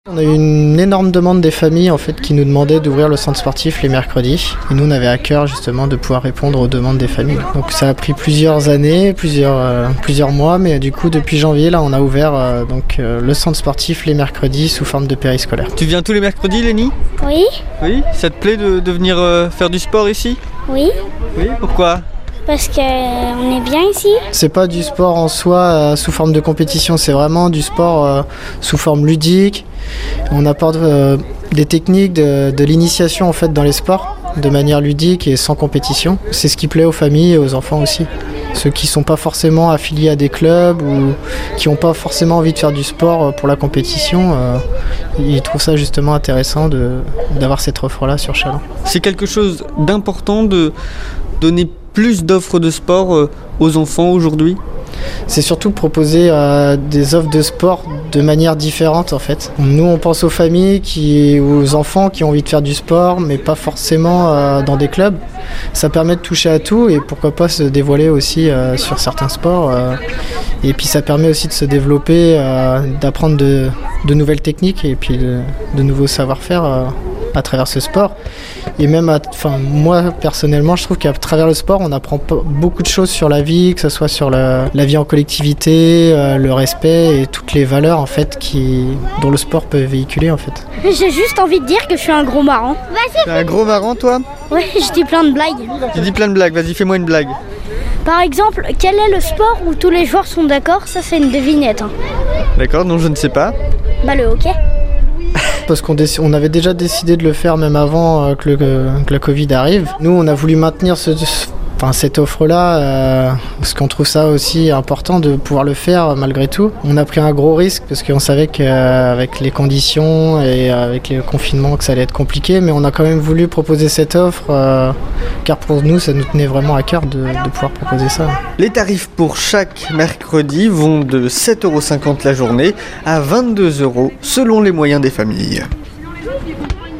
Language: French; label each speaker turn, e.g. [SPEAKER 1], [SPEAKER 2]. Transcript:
[SPEAKER 1] On a eu une énorme demande des familles en fait qui nous demandaient d'ouvrir le centre sportif les mercredis. Et nous on avait à cœur justement de pouvoir répondre aux demandes des familles. Donc ça a pris plusieurs années, plusieurs mois, mais du coup depuis janvier là on a ouvert le centre sportif les mercredis sous forme de périscolaire.
[SPEAKER 2] Tu viens tous les mercredis, Lénie ?
[SPEAKER 3] Oui.
[SPEAKER 2] Oui. Ça te plaît de venir faire du sport ici ?
[SPEAKER 3] Oui.
[SPEAKER 2] Oui. Pourquoi ?
[SPEAKER 3] Parce qu'on est bien ici.
[SPEAKER 1] C'est pas du sport en soi sous forme de compétition, c'est vraiment du sport sous forme ludique. On apporte des techniques de l'initiation en fait dans les sports de manière ludique et sans compétition. C'est ce qui plaît aux familles et aux enfants aussi. Ceux qui ne sont pas forcément affiliés à des clubs ou qui n'ont pas forcément envie de faire du sport pour la compétition, ils trouvent ça justement intéressant d'avoir cette offre-là sur Châlons.
[SPEAKER 2] C'est quelque chose d'important de donner plus d'offres de sport aux enfants aujourd'hui ?
[SPEAKER 1] C'est surtout proposer des offres de sport de manière différente en fait. Nous on pense aux familles, aux enfants qui ont envie de faire du sport mais pas forcément dans des clubs. Ça permet de toucher à tout et pourquoi pas se dévoiler aussi sur certains sports. Et puis ça permet aussi de se développer, d'apprendre de nouvelles techniques et puis de nouveaux savoir-faire à travers ce sport. Et même, moi personnellement, je trouve qu'à travers le sport, on apprend beaucoup de choses sur la vie, que ce soit sur la vie en collectivité, le respect et toutes les valeurs en fait dont le sport peut véhiculer en fait.
[SPEAKER 3] J'ai juste envie de dire que je suis un gros marrant.
[SPEAKER 2] T'es un gros marrant toi ?
[SPEAKER 3] Ouais, je dis plein de blagues.
[SPEAKER 2] Tu dis plein de blagues, vas-y fais-moi une blague.
[SPEAKER 3] Par exemple, quel est le sport où tous les joueurs sont d'accord ? Ça c'est une devinette.
[SPEAKER 2] D'accord, non je ne sais pas.
[SPEAKER 3] Bah le hockey.
[SPEAKER 1] Parce qu'on avait déjà décidé de le faire même avant que la Covid arrive. Nous, on a voulu maintenir cette offre-là, parce qu'on trouve ça aussi important de pouvoir le faire malgré tout. On a pris un gros risque parce qu'on savait qu'avec les conditions et avec le confinement que ça allait être compliqué, mais on a quand même voulu proposer cette offre car pour nous ça nous tenait vraiment à cœur de pouvoir proposer ça.
[SPEAKER 2] Les tarifs pour chaque mercredi vont de 7,50 € la journée à 22 € selon les moyens des familles.